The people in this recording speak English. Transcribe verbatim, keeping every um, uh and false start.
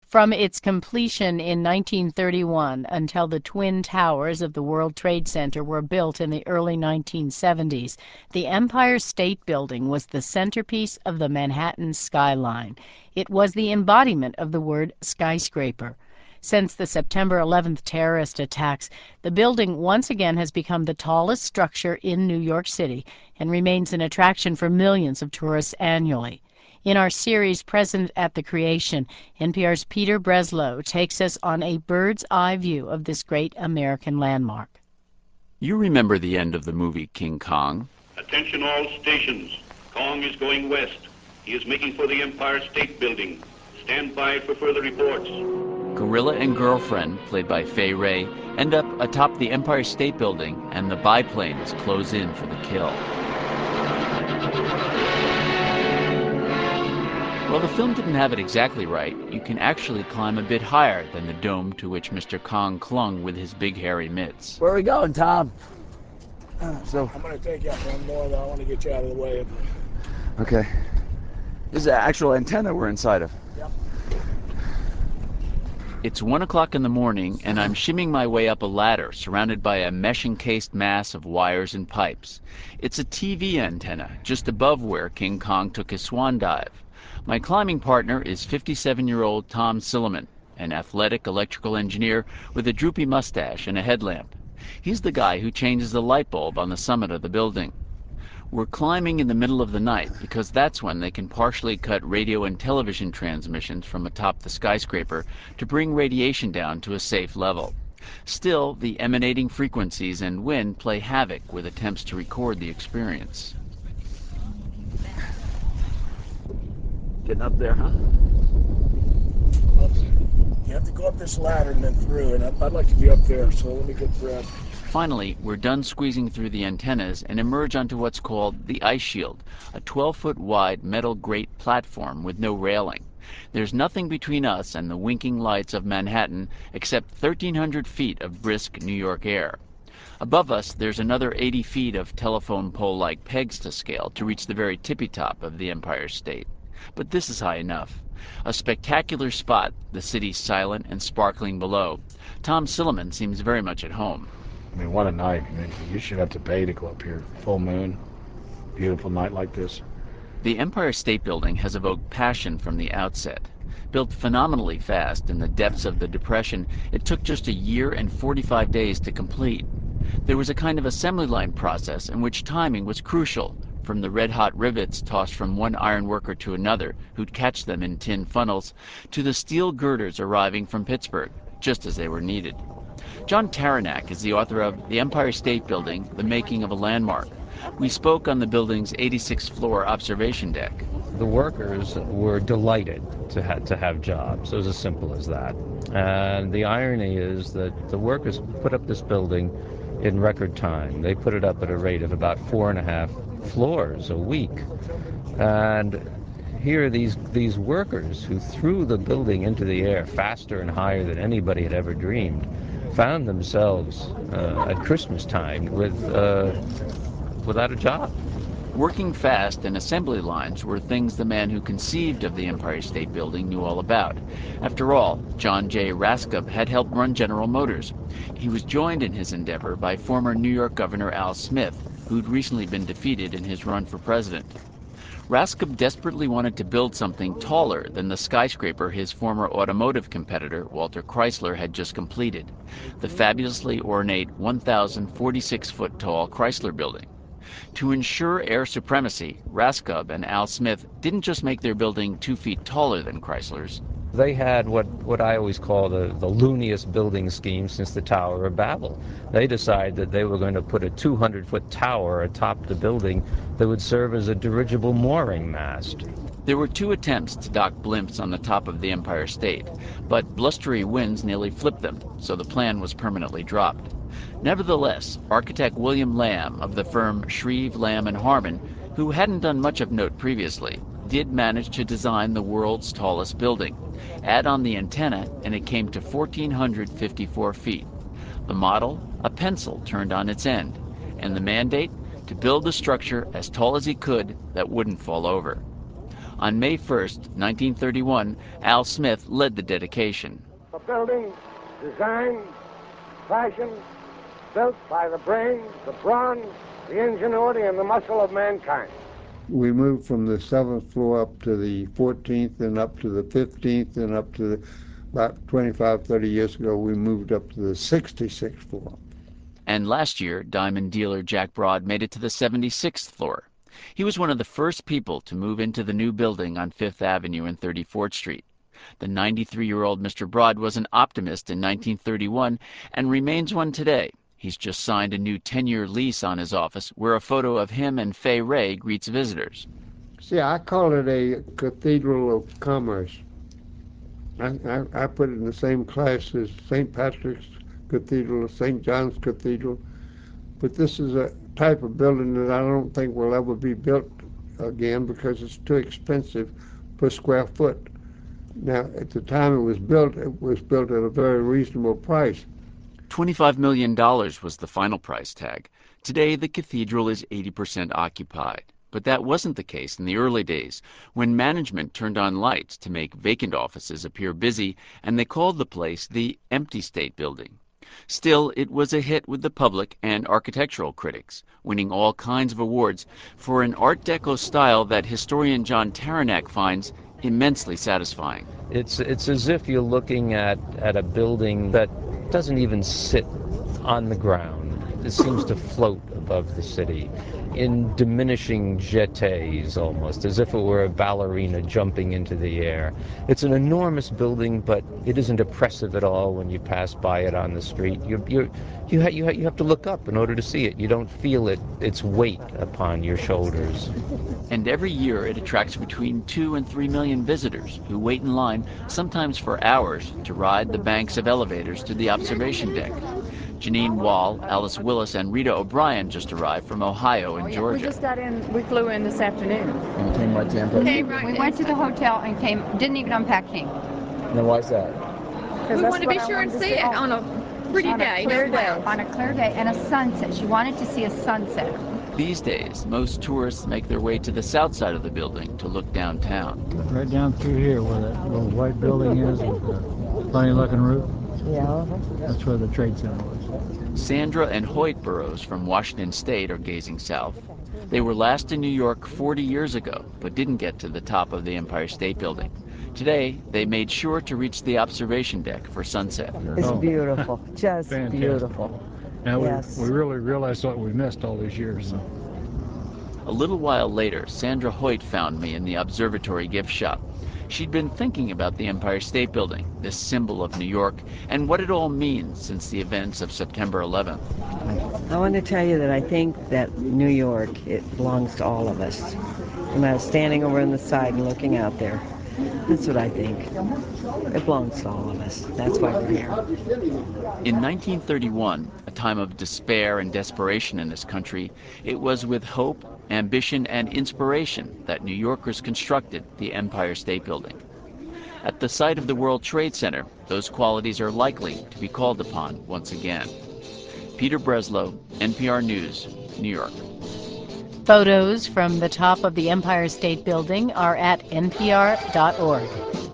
From its completion in nineteen thirty-one until the Twin Towers of the World Trade Center were built in the early nineteen seventies, the Empire State Building was the centerpiece of the Manhattan skyline. It was the embodiment of the word skyscraper. Since the September eleventh terrorist attacks, the building once again has become the tallest structure in New York City and remains an attraction for millions of tourists annually. In our series, Present at the Creation, N P R's Peter Breslow takes us on a bird's eye view of this great American landmark. You remember the end of the movie King Kong. Attention all stations. Kong is going west. He is making for the Empire State Building. Stand by for further reports. Gorilla and Girlfriend, played by Fay Wray, end up atop the Empire State Building, and the biplanes close in for the kill. Well, the film didn't have it exactly right. You can actually climb a bit higher than the dome to which Mister Kong clung with his big hairy mitts. Where are we going, Tom? Uh, so I'm going to take out one more, though. I want to get you out of the way. Okay. This is the actual antenna we're inside of. Yep. It's one o'clock in the morning, and I'm shimming my way up a ladder surrounded by a mesh-encased mass of wires and pipes. It's a T V antenna just above where King Kong took his swan dive. My climbing partner is fifty-seven-year-old Tom Silliman, an athletic electrical engineer with a droopy mustache and a headlamp. He's the guy who changes the light bulb on the summit of the building. We're climbing in the middle of the night because that's when they can partially cut radio and television transmissions from atop the skyscraper to bring radiation down to a safe level. Still, the emanating frequencies and wind play havoc with attempts to record the experience. Getting up there, huh? You have to go up this ladder and then through, and I'd like to be up there, so let me get breath. Finally, we're done squeezing through the antennas and emerge onto what's called the Ice Shield, a twelve-foot wide metal grate platform with no railing. There's nothing between us and the winking lights of Manhattan except thirteen hundred feet of brisk New York air. Above us, there's another eighty feet of telephone pole-like pegs to scale to reach the very tippy-top of the Empire State. But this is high enough. A spectacular spot, the city silent and sparkling below. Tom Silliman seems very much at home. I mean, what a night. I mean, you should have to pay to go up here. Full moon, beautiful night like this. The Empire State Building has evoked passion from the outset. Built phenomenally fast in the depths of the Depression, it took just a year and forty-five days to complete. There was a kind of assembly line process in which timing was crucial, from the red-hot rivets tossed from one ironworker to another, who'd catch them in tin funnels, to the steel girders arriving from Pittsburgh, just as they were needed. John Taranach is the author of The Empire State Building, The Making of a Landmark. We spoke on the building's eighty-sixth floor observation deck. The workers were delighted to, ha- to have jobs. It was as simple as that. And the irony is that the workers put up this building in record time. They put it up at a rate of about four and a half floors a week. And here are these, these workers who threw the building into the air faster and higher than anybody had ever dreamed, found themselves uh, at Christmas time with, uh, without a job. Working fast and assembly lines were things the man who conceived of the Empire State Building knew all about. After all, John J. Raskob had helped run General Motors. He was joined in his endeavor by former New York Governor Al Smith, who'd recently been defeated in his run for president. Raskob desperately wanted to build something taller than the skyscraper his former automotive competitor, Walter Chrysler, had just completed, the fabulously ornate one thousand forty-six foot tall Chrysler Building. To ensure air supremacy, Raskob and Al Smith didn't just make their building two feet taller than Chrysler's. They had what, what I always call the, the looniest building scheme since the Tower of Babel. They decided that they were going to put a two hundred foot tower atop the building that would serve as a dirigible mooring mast. There were two attempts to dock blimps on the top of the Empire State, but blustery winds nearly flipped them, so the plan was permanently dropped. Nevertheless, architect William Lamb of the firm Shreve, Lamb and Harmon, who hadn't done much of note previously, did manage to design the world's tallest building. Add on the antenna, and it came to one thousand four hundred fifty-four feet. The model, a pencil turned on its end, and the mandate, to build a structure as tall as he could that wouldn't fall over. On May first, nineteen thirty-one, Al Smith led the dedication. A building designed, fashioned, built by the brain, the brawn, the ingenuity, and the muscle of mankind. We moved from the seventh floor up to the fourteenth and up to the fifteenth and up to the, about twenty-five, thirty years ago, we moved up to the sixty-sixth floor. And last year, diamond dealer Jack Broad made it to the seventy-sixth floor. He was one of the first people to move into the new building on Fifth Avenue and thirty-fourth Street. The ninety-three-year-old Mister Broad was an optimist in nineteen thirty-one and remains one today. He's just signed a new ten-year lease on his office where a photo of him and Fay Ray greets visitors. See, I call it a cathedral of commerce. I, I, I put it in the same class as Saint Patrick's Cathedral, Saint John's Cathedral, but this is a type of building that I don't think will ever be built again because it's too expensive per square foot. Now, at the time it was built, it was built at a very reasonable price. twenty-five million dollars was the final price tag. Today, the cathedral is eighty percent occupied. But that wasn't the case in the early days, when management turned on lights to make vacant offices appear busy, and they called the place the Empty State Building. Still, it was a hit with the public and architectural critics, winning all kinds of awards for an Art Deco style that historian John Taranak finds immensely satisfying. It's it's as if you're looking at, at a building that doesn't even sit on the ground. It seems to float above the city in diminishing jetés almost, as if it were a ballerina jumping into the air. It's an enormous building, but it isn't oppressive at all when you pass by it on the street. You're, you're, you, ha you, ha you have to look up in order to see it. You don't feel it, its weight upon your shoulders. And every year it attracts between two and three million visitors who wait in line, sometimes for hours, to ride the banks of elevators to the observation deck. Janine Wall, Alice Willis, and Rita O'Brien just arrived from Ohio and Georgia. We just got in, we flew in this afternoon. And came right to Tampa? Came right we in. Went to the hotel and came, didn't even unpack, came. Now, why is that? We want to be sure and see it on a pretty day. On a clear day. On a clear day and a sunset. She wanted to see a sunset. These days, most tourists make their way to the south side of the building to look downtown. Right down through here where that little white building is with the funny looking roof. Yeah. That's where the Trade Center was. Sandra and Hoyt Burroughs from Washington State are gazing south. They were last in New York forty years ago, but didn't get to the top of the Empire State Building. Today, they made sure to reach the observation deck for sunset. It's Oh. beautiful, just Fantastic. beautiful. Now Yes. we, we really realized what we missed all these years. A little while later, Sandra Hoyt found me in the observatory gift shop. She'd been thinking about the Empire State Building, this symbol of New York, and what it all means since the events of September eleventh. I want to tell you that I think that New York, it belongs to all of us. And I was standing over on the side and looking out there. That's what I think. It belongs to all of us. That's why we're here. In nineteen thirty-one, a time of despair and desperation in this country, it was with hope, ambition, and inspiration that New Yorkers constructed the Empire State Building. At the site of the World Trade Center, those qualities are likely to be called upon once again. Peter Breslow, N P R News, New York. Photos from the top of the Empire State Building are at N P R dot org.